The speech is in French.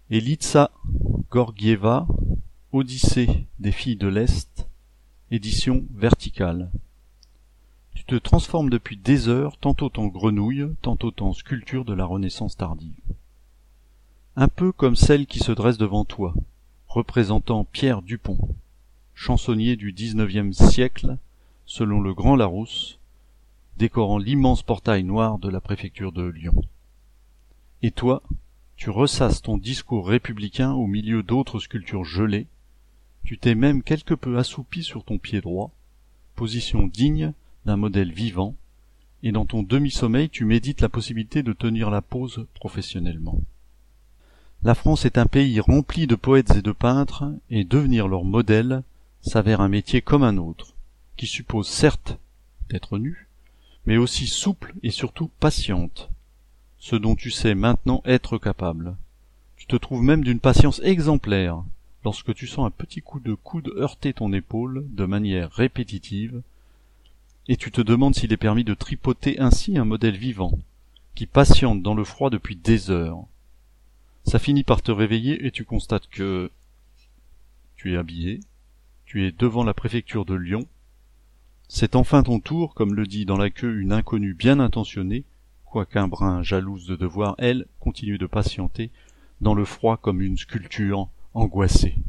Elitsa Gorgieva, Odyssée des filles de l'Est, édition Verticale. Tu te transformes depuis des heures, tantôt en grenouille, tantôt en sculpture de la Renaissance tardive. Un peu comme celle qui se dresse devant toi, représentant Pierre Dupont, chansonnier du XIXe siècle, selon le Grand Larousse, décorant l'immense portail noir de la préfecture de Lyon. Et toi, tu ressasses ton discours républicain au milieu d'autres sculptures gelées, tu t'es même quelque peu assoupi sur ton pied droit, position digne d'un modèle vivant, et dans ton demi-sommeil tu médites la possibilité de tenir la pose professionnellement. La France est un pays rempli de poètes et de peintres, et devenir leur modèle s'avère un métier comme un autre, qui suppose certes d'être nu, mais aussi souple et surtout patiente, ce dont tu sais maintenant être capable. Tu te trouves même d'une patience exemplaire lorsque tu sens un petit coup de coude heurter ton épaule de manière répétitive, et tu te demandes s'il est permis de tripoter ainsi un modèle vivant, qui patiente dans le froid depuis des heures. Ça finit par te réveiller et tu constates que tu es habillé, tu es devant la préfecture de Lyon, c'est enfin ton tour, comme le dit dans la queue une inconnue bien intentionnée, quoiqu'un brin jalouse de devoir, elle, continue de patienter, dans le froid comme une sculpture angoissée.